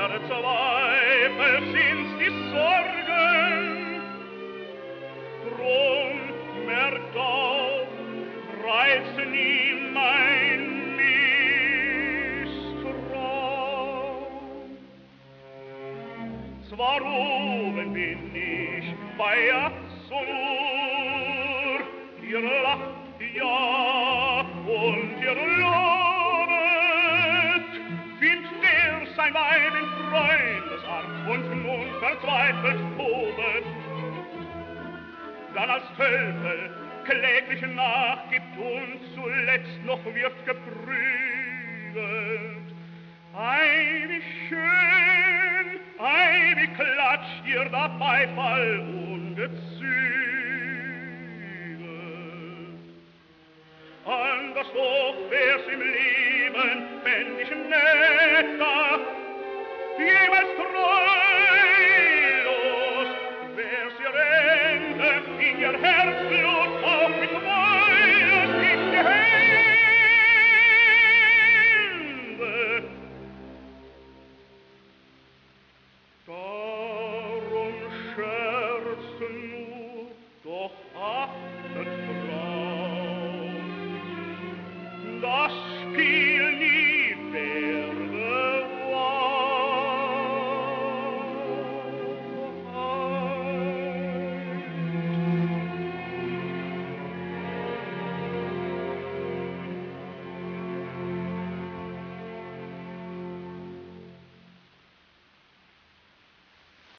der Zweifel sind's die Sorgen. Drum merkt auf, reiz nie mein Misstrauen. Zwar oben bin ich bei Azur, ihr lacht ja und ihr lobet, findet der sein Weib in Freundesart und nun verzweifelt tobet. Dann als Tölpel kläglich nachgibt und zuletzt noch wird geprügelt. Ei, wie schön, ei, wie klatscht ihr da Beifall